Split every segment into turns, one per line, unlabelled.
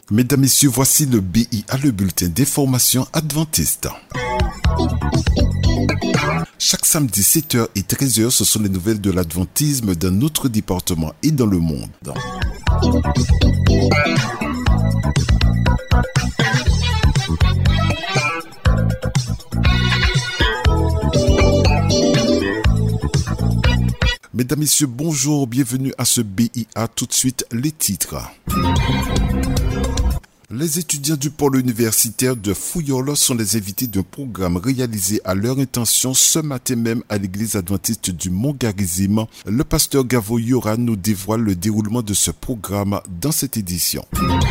Mesdames, Messieurs, voici le BIA, le bulletin d'information adventiste. Chaque samedi 7h et 13h, ce sont les nouvelles de l'adventisme dans notre département et dans le monde. Mesdames, Messieurs, bonjour, bienvenue à ce BIA. Tout de suite, les titres. Les étudiants du pôle universitaire de Fouillol sont les invités d'un programme réalisé à leur intention ce matin même à l'église adventiste du Mont-Garizim. Le pasteur Gavo Yoran nous dévoile le déroulement de ce programme dans cette édition.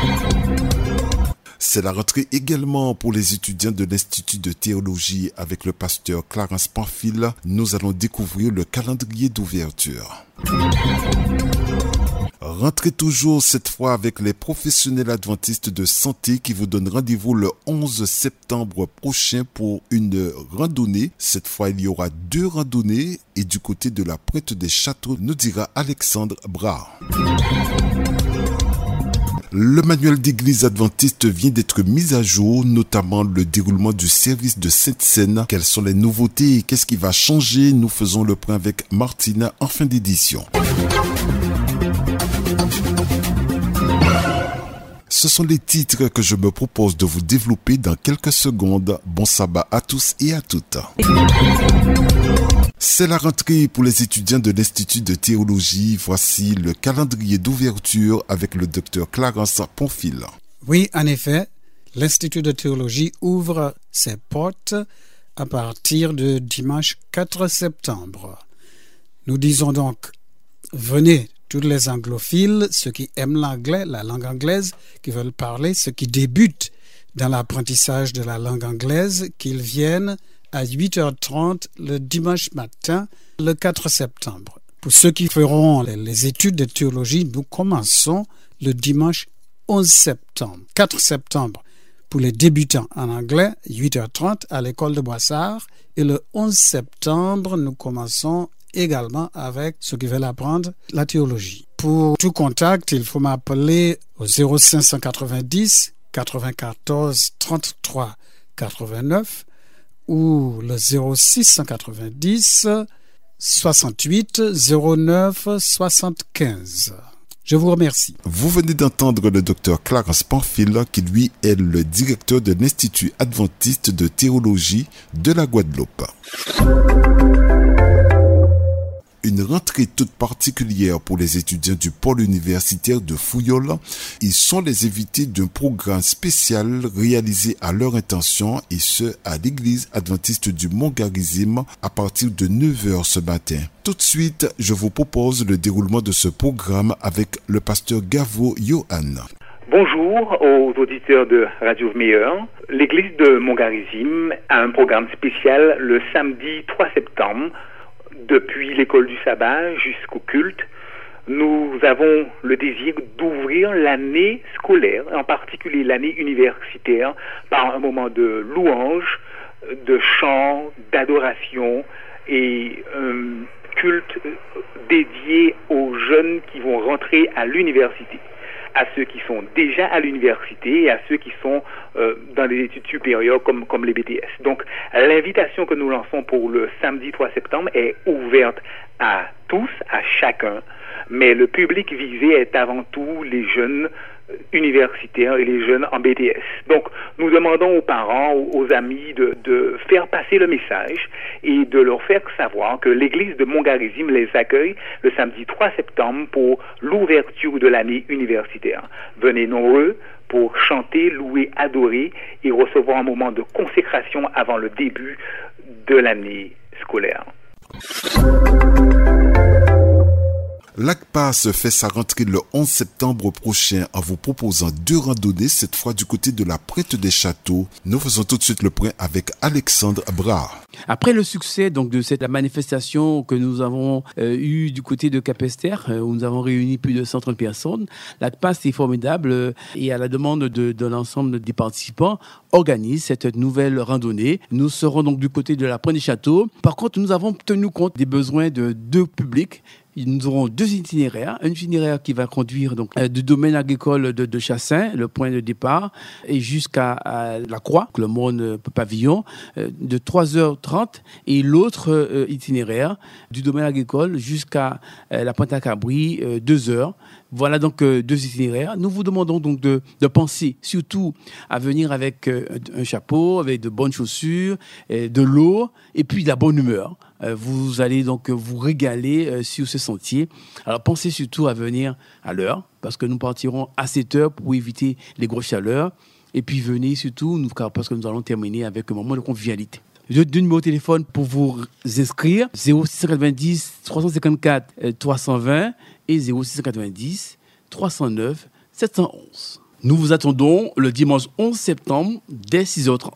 C'est la rentrée également pour les étudiants de l'Institut de théologie avec le pasteur Clarence Pamphile. Nous allons découvrir le calendrier d'ouverture. Rentrez toujours cette fois avec les professionnels adventistes de santé qui vous donnent rendez-vous le 11 septembre prochain pour une randonnée. Cette fois, il y aura 2 randonnées et du côté de la Pointe des Châteaux, nous dira Alexandre Bras. Le manuel d'église adventiste vient d'être mis à jour, notamment le déroulement du service de Sainte-Seine. Quelles sont les nouveautés et qu'est-ce qui va changer? Nous faisons le point avec Martina en fin d'édition. Ce sont les titres que je me propose de vous développer dans quelques secondes. Bon sabbat à tous et à toutes. C'est la rentrée pour les étudiants de l'Institut de théologie. Voici le calendrier d'ouverture avec le docteur Clarence Pamphile.
Oui, en effet, l'Institut de théologie ouvre ses portes à partir de dimanche 4 septembre. Nous disons donc, venez tous les anglophiles, ceux qui aiment l'anglais, la langue anglaise, qui veulent parler, ceux qui débutent dans l'apprentissage de la langue anglaise, qu'ils viennent à 8h30 le dimanche matin, le 4 septembre. Pour ceux qui feront les études de théologie, nous commençons le dimanche 11 septembre. 4 septembre pour les débutants en anglais, 8h30 à l'école de Boissard. Et le 11 septembre, nous commençons également avec ceux qui veulent apprendre la théologie. Pour tout contact, il faut m'appeler au 0590 94 33 89 ou le 0690 68 09 75. Je vous remercie.
Vous venez d'entendre le docteur Clarence Pamphile, qui lui est le directeur de l'Institut adventiste de théologie de la Guadeloupe. Une rentrée toute particulière pour les étudiants du pôle universitaire de Fouillol. Ils sont les invités d'un programme spécial réalisé à leur intention et ce, à l'église adventiste du Mont-Garizim à partir de 9h ce matin. Tout de suite, je vous propose le déroulement de ce programme avec le pasteur Gavo Yohan.
Bonjour aux auditeurs de Radio Meilleur. L'église de Mont-Garizim a un programme spécial le samedi 3 septembre. Depuis l'école du sabbat jusqu'au culte, nous avons le désir d'ouvrir l'année scolaire, en particulier l'année universitaire, par un moment de louange, de chant, d'adoration et un culte dédié aux jeunes qui vont rentrer à l'université, à ceux qui sont déjà à l'université et à ceux qui sont dans les études supérieures comme les BTS. Donc, l'invitation que nous lançons pour le samedi 3 septembre est ouverte à tous, à chacun, mais le public visé est avant tout les jeunes universitaires et les jeunes en BTS. Donc, nous demandons aux parents, aux amis de faire passer le message et de leur faire savoir que l'église de Mont-Garizim les accueille le samedi 3 septembre pour l'ouverture de l'année universitaire. Venez nombreux pour chanter, louer, adorer et recevoir un moment de consécration avant le début de l'année scolaire.
L'ACPAS fait sa rentrée le 11 septembre prochain en vous proposant 2 randonnées, cette fois du côté de la Pointe des Châteaux. Nous faisons tout de suite le point avec Alexandre Bras.
Après le succès donc de cette manifestation que nous avons eue du côté de Capesterre, où nous avons réuni plus de 130 personnes, l'ACPAS est formidable et à la demande de l'ensemble des participants organise cette nouvelle randonnée. Nous serons donc du côté de la Pointe des Châteaux. Par contre, nous avons tenu compte des besoins de 2 publics. Nous aurons 2 itinéraires. Un itinéraire qui va conduire donc du domaine agricole de Chassin, le point de départ, et jusqu'à la Croix, le monde pavillon, de 3h30, et l'autre itinéraire du domaine agricole jusqu'à la Pointe-à-Cabri, 2h. Voilà donc 2 itinéraires. Nous vous demandons donc de penser surtout à venir avec un chapeau, avec de bonnes chaussures, de l'eau et puis de la bonne humeur. Vous allez donc vous régaler sur ce sentier. Alors pensez surtout à venir à l'heure parce que nous partirons à 7h pour éviter les grosses chaleurs. Et puis venez surtout parce que nous allons terminer avec un moment de convivialité. J'ai 2 numéros de téléphone pour vous inscrire, 0690 354 320 et 0690 309 711. Nous vous attendons le dimanche 11 septembre dès 6h30.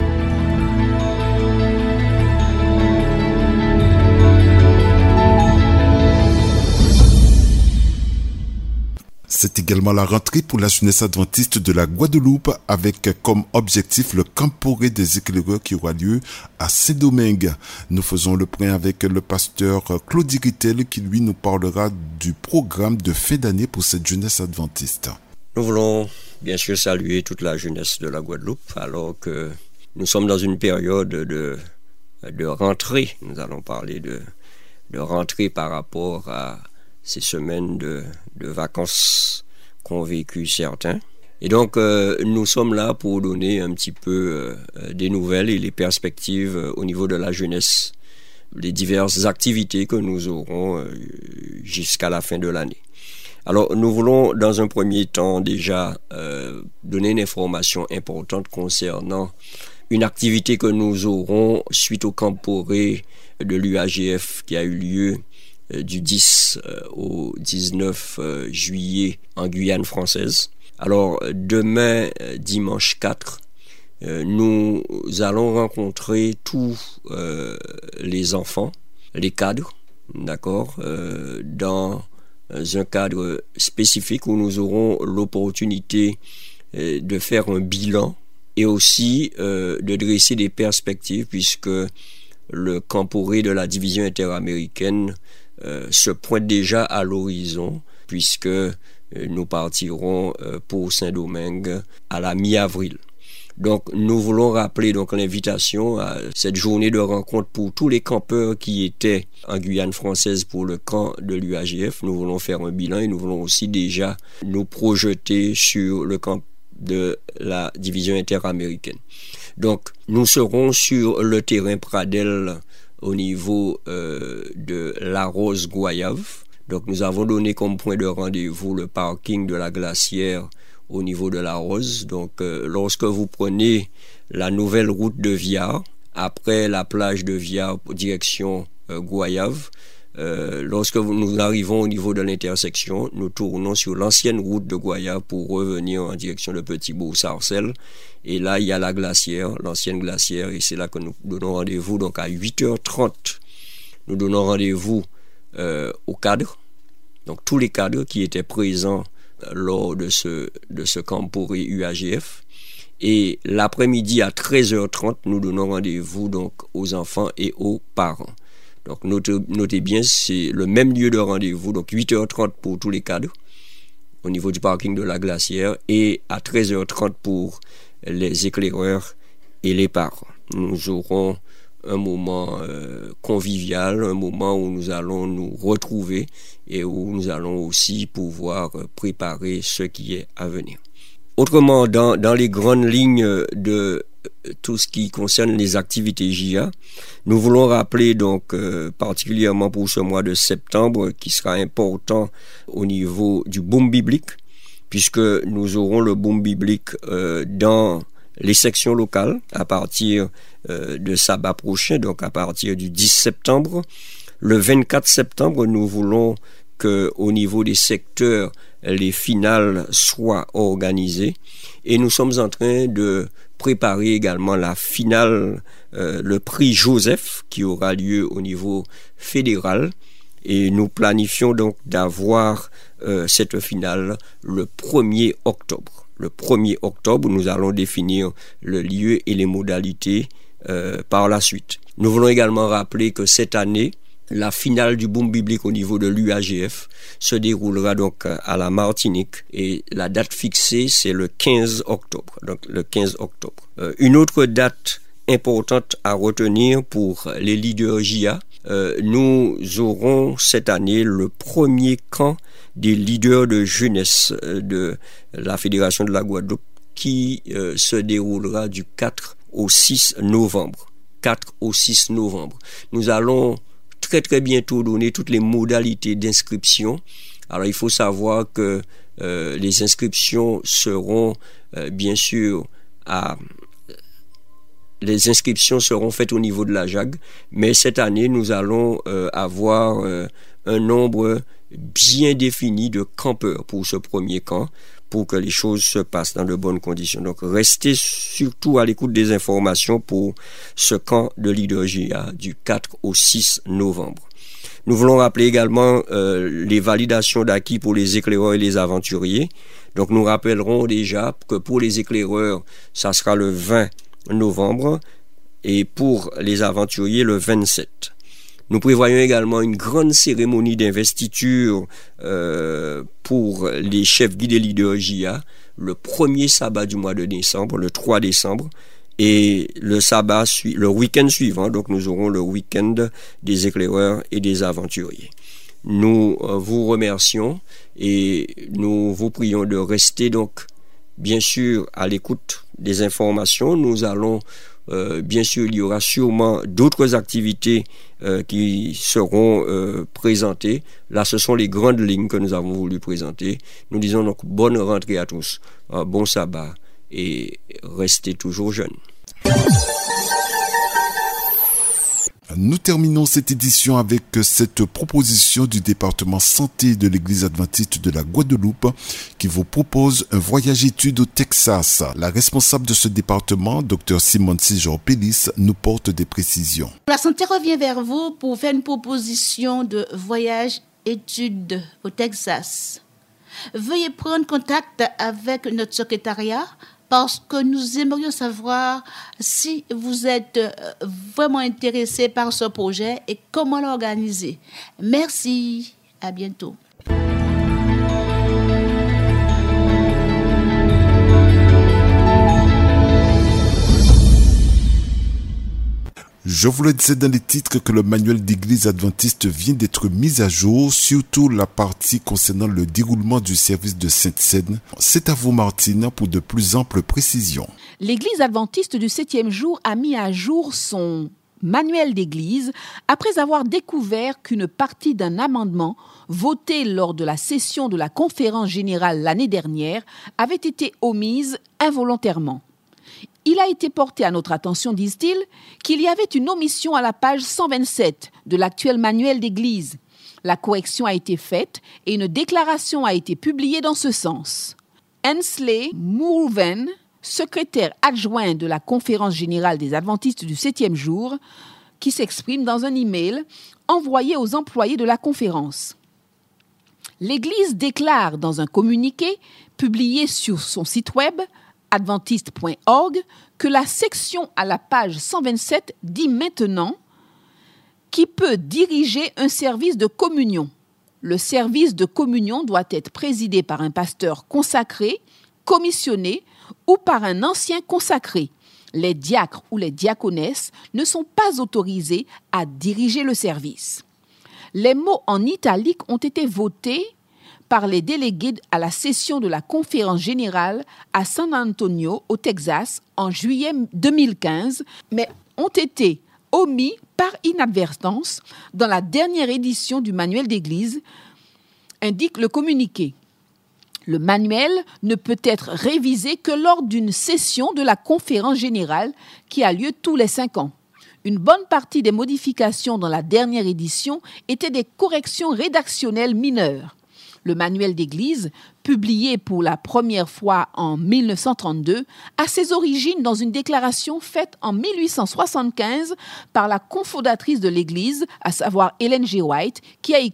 C'est également la rentrée pour la jeunesse adventiste de la Guadeloupe avec comme objectif le Camporé des éclaireurs qui aura lieu à Saint-Domingue. Nous faisons le point avec le pasteur Claude Rittel qui lui nous parlera du programme de fin d'année pour cette jeunesse adventiste.
Nous voulons bien sûr saluer toute la jeunesse de la Guadeloupe alors que nous sommes dans une période de rentrée. Nous allons parler de rentrée par rapport à ces semaines de vacances qu'ont vécu certains. Et donc, nous sommes là pour donner un petit peu des nouvelles et les perspectives au niveau de la jeunesse, les diverses activités que nous aurons jusqu'à la fin de l'année. Alors, nous voulons dans un premier temps déjà donner une information importante concernant une activité que nous aurons suite au Camporé de l'UAGF qui a eu lieu du 10 au 19 juillet en Guyane française. Alors, demain, dimanche 4, nous allons rencontrer tous les enfants, les cadres, d'accord, dans un cadre spécifique où nous aurons l'opportunité de faire un bilan et aussi de dresser des perspectives puisque le Camporé de la division interaméricaine se pointe déjà à l'horizon puisque nous partirons pour Saint-Domingue à la mi-avril. Donc nous voulons rappeler donc l'invitation à cette journée de rencontre pour tous les campeurs qui étaient en Guyane française pour le camp de l'UAGF. Nous voulons faire un bilan et nous voulons aussi déjà nous projeter sur le camp de la division interaméricaine. Donc nous serons sur le terrain Pradel au niveau de la Rose Goyave. Donc nous avons donné comme point de rendez-vous le parking de la Glacière au niveau de la Rose. Donc lorsque vous prenez la nouvelle route de Viard, après la plage de Viard direction Goyave, lorsque nous arrivons au niveau de l'intersection, nous tournons sur l'ancienne route de Goyave pour revenir en direction de Petit-Bourg-Sarcelles. Et là, il y a la glacière, l'ancienne glacière, et c'est là que nous donnons rendez-vous. Donc à 8h30, nous donnons rendez-vous aux cadres, donc tous les cadres qui étaient présents lors de ce Camporé UAGF. Et l'après-midi à 13h30, nous donnons rendez-vous donc aux enfants et aux parents. Donc notez bien, c'est le même lieu de rendez-vous, donc 8h30 pour tous les cadres au niveau du parking de la Glacière et à 13h30 pour les éclaireurs et les parents. Nous aurons un moment convivial, un moment où nous allons nous retrouver et où nous allons aussi pouvoir préparer ce qui est à venir. Autrement, dans les grandes lignes de tout ce qui concerne les activités JA, nous voulons rappeler donc particulièrement pour ce mois de septembre qui sera important au niveau du boom biblique, puisque nous aurons le boom biblique dans les sections locales à partir de sabbat prochain, donc à partir du 10 septembre. Le 24 septembre, nous voulons qu'au niveau des secteurs, les finales soient organisées. Et nous sommes en train de préparer également la finale, le prix Joseph, qui aura lieu au niveau fédéral. Et nous planifions donc d'avoir cette finale le 1er octobre. Le 1er octobre, nous allons définir le lieu et les modalités par la suite. Nous voulons également rappeler que cette année, La finale du boom biblique au niveau de l'UAGF se déroulera donc à la Martinique et la date fixée c'est le 15 octobre. Donc le 15 octobre. Une autre date importante à retenir pour les leaders JA, nous aurons cette année le premier camp des leaders de jeunesse de la Fédération de la Guadeloupe qui se déroulera du 4 au 6 novembre. 4 au 6 novembre. Nous allons très bientôt donner toutes les modalités d'inscription. Alors il faut savoir que les inscriptions seront bien sûr les inscriptions seront faites au niveau de la JAG, mais cette année nous allons avoir un nombre bien défini de campeurs pour ce premier camp, pour que les choses se passent dans de bonnes conditions. Donc, restez surtout à l'écoute des informations pour ce camp de leader JA du 4 au 6 novembre. Nous voulons rappeler également les validations d'acquis pour les éclaireurs et les aventuriers. Donc, nous rappellerons déjà que pour les éclaireurs, ça sera le 20 novembre et pour les aventuriers, le 27. Nous prévoyons également une grande cérémonie d'investiture pour les chefs guides et leaders JA le premier sabbat du mois de décembre, le 3 décembre, et le week-end suivant, donc nous aurons le week-end des éclaireurs et des aventuriers. Nous vous remercions et nous vous prions de rester donc bien sûr à l'écoute des informations. Nous allons bien sûr, il y aura sûrement d'autres activités qui seront présentées. Là, ce sont les grandes lignes que nous avons voulu présenter. Nous disons donc bonne rentrée à tous, bon sabbat et restez toujours jeunes.
Nous terminons cette édition avec cette proposition du département santé de l'Église adventiste de la Guadeloupe qui vous propose un voyage études au Texas. La responsable de ce département, Dr Simone Sijor-Pellis, nous porte des précisions.
La santé revient vers vous pour faire une proposition de voyage études au Texas. Veuillez prendre contact avec notre secrétariat parce que nous aimerions savoir si vous êtes vraiment intéressé par ce projet et comment l'organiser. Merci, à bientôt.
Je vous le disais dans les titres que le manuel d'église adventiste vient d'être mis à jour, surtout la partie concernant le déroulement du service de Sainte-Seine. C'est à vous, Martine, pour de plus amples précisions.
L'Église adventiste du 7e jour a mis à jour son manuel d'église après avoir découvert qu'une partie d'un amendement voté lors de la session de la conférence générale l'année dernière avait été omise involontairement. Il a été porté à notre attention, disent-ils, qu'il y avait une omission à la page 127 de l'actuel manuel d'église. La correction a été faite et une déclaration a été publiée dans ce sens. Hensley Mourven, secrétaire adjoint de la conférence générale des adventistes du 7e jour, qui s'exprime dans un email envoyé aux employés de la conférence. L'Église déclare dans un communiqué publié sur son site web adventiste.org que la section à la page 127 dit maintenant qui peut diriger un service de communion. Le service de communion doit être présidé par un pasteur consacré, commissionné ou par un ancien consacré. Les diacres ou les diaconesses ne sont pas autorisés à diriger le service. Les mots en italique ont été votés par les délégués à la session de la conférence générale à San Antonio, au Texas, en juillet 2015, mais ont été omis par inadvertance dans la dernière édition du manuel d'église, indique le communiqué. Le manuel ne peut être révisé que lors d'une session de la conférence générale qui a lieu tous les 5 ans. Une bonne partie des modifications dans la dernière édition étaient des corrections rédactionnelles mineures. Le manuel d'église, publié pour la première fois en 1932, a ses origines dans une déclaration faite en 1875 par la cofondatrice de l'église, à savoir Ellen G. White, qui a écrit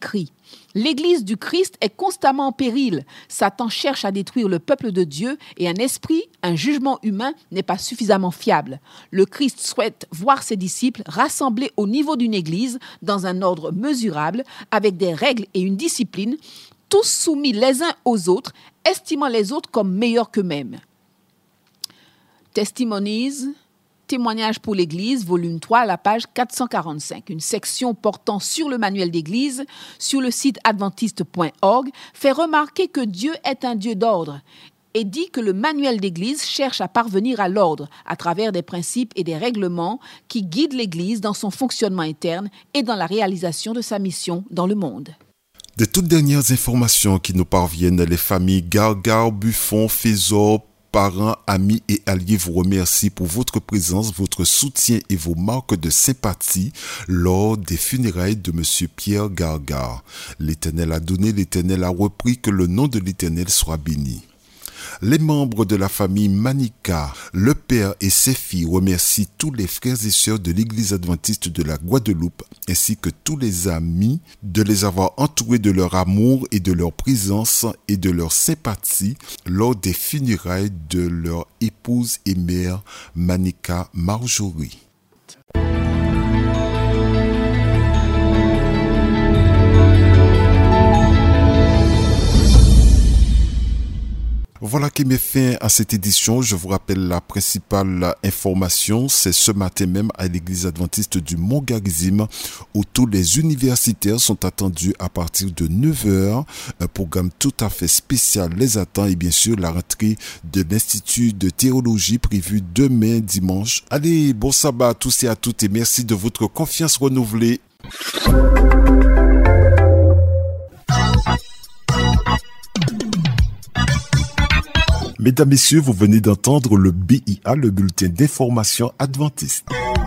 L'Église du Christ est constamment en péril. Satan cherche à détruire le peuple de Dieu et un esprit, un jugement humain n'est pas suffisamment fiable. Le Christ souhaite voir ses disciples rassemblés au niveau d'une Église dans un ordre mesurable, avec des règles et une discipline, tous soumis les uns aux autres, estimant les autres comme meilleurs qu'eux-mêmes. Testimonies, Témoignages pour l'Église, volume 3, à la page 445. Une section portant sur le manuel d'Église, sur le site adventiste.org, fait remarquer que Dieu est un Dieu d'ordre et dit que le manuel d'Église cherche à parvenir à l'ordre à travers des principes et des règlements qui guident l'Église dans son fonctionnement interne et dans la réalisation de sa mission dans le monde.
De toutes dernières informations qui nous parviennent, les familles Gargar, Buffon, Fésor, parents, amis et alliés vous remercient pour votre présence, votre soutien et vos marques de sympathie lors des funérailles de M. Pierre Gargar. L'Éternel a donné, l'Éternel a repris, que le nom de l'Éternel soit béni. Les membres de la famille Manica, le père et ses filles remercient tous les frères et sœurs de l'Église adventiste de la Guadeloupe ainsi que tous les amis de les avoir entourés de leur amour et de leur présence et de leur sympathie lors des funérailles de leur épouse et mère Manica Marjorie. Voilà qui met fin à cette édition. Je vous rappelle la principale information, c'est ce matin même à l'église adventiste du Mont-Garizim où tous les universitaires sont attendus à partir de 9h. Un programme tout à fait spécial les attend et bien sûr la rentrée de l'Institut de théologie prévue demain dimanche. Allez, bon sabbat à tous et à toutes et merci de votre confiance renouvelée. Mesdames, Messieurs, vous venez d'entendre le BIA, le bulletin d'information adventiste.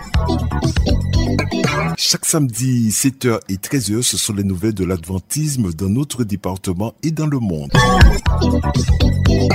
Chaque samedi, 7h et 13h, ce sont les nouvelles de l'adventisme dans notre département et dans le monde.